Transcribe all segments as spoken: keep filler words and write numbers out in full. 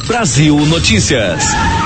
Brasil Notícias.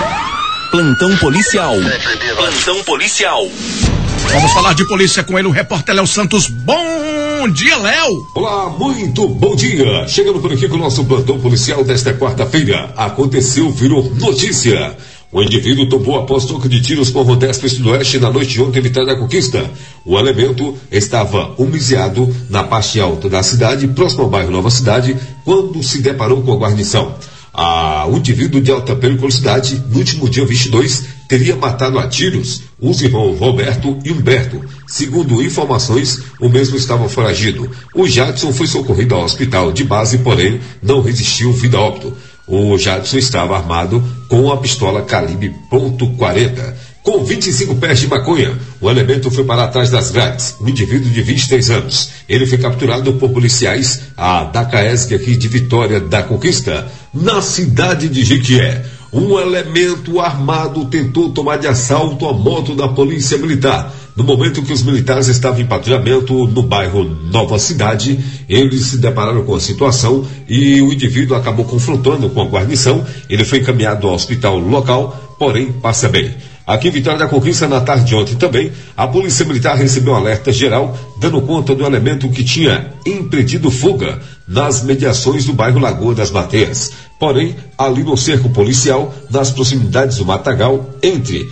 Plantão policial. Plantão policial. Vamos falar de polícia com ele, o repórter Léo Santos. Bom dia, Léo. Olá, muito bom dia. Chegando por aqui com o nosso plantão policial desta quarta-feira. Aconteceu, virou notícia. O indivíduo tomou após troca de tiros com Rodesp Sudoeste na noite de ontem em Vitória da Conquista. O elemento estava homiziado na parte alta da cidade, próximo ao bairro Nova Cidade, quando se deparou com a guarnição. Ah, o indivíduo de alta periculosidade, no último dia vinte e dois, teria matado a tiros os irmãos Roberto e Humberto. Segundo informações, o mesmo estava foragido. O Jadson foi socorrido ao hospital de base, porém não resistiu vida a óbito. O Jadson estava armado com a pistola calibre ponto quarenta. Com vinte e cinco pés de maconha, o elemento foi para trás das grades. Um indivíduo de vinte e três anos. Ele foi capturado por policiais a da CAESG aqui de Vitória da Conquista, na cidade de Jequié. Um elemento armado tentou tomar de assalto a moto da Polícia Militar. No momento que os militares estavam em patrulhamento no bairro Nova Cidade, eles se depararam com a situação e o indivíduo acabou confrontando com a guarnição. Ele foi encaminhado ao hospital local, porém passa bem. Aqui em Vitória da Conquista, na tarde de ontem também, a Polícia Militar recebeu um alerta geral, dando conta do elemento que tinha empreendido fuga nas mediações do bairro Lagoa das Mateias. Porém, ali no cerco policial, nas proximidades do Matagal, entre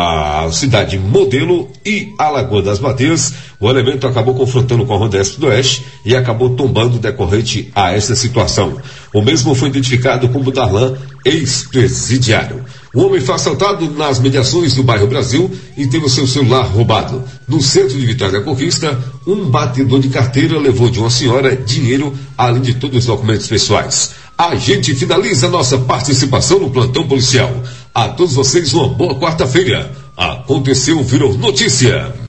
a cidade Modelo e a Lagoa das Mateias, o elemento acabou confrontando com a Rodesp do Oeste e acabou tombando decorrente a esta situação. O mesmo foi identificado como Darlan, ex-presidiário. O homem foi assaltado nas mediações do bairro Brasil e teve o seu celular roubado. No centro de Vitória da Conquista, um batedor de carteira levou de uma senhora dinheiro, além de todos os documentos pessoais. A gente finaliza nossa participação no plantão policial. A todos vocês uma boa quarta-feira. Aconteceu, virou notícia.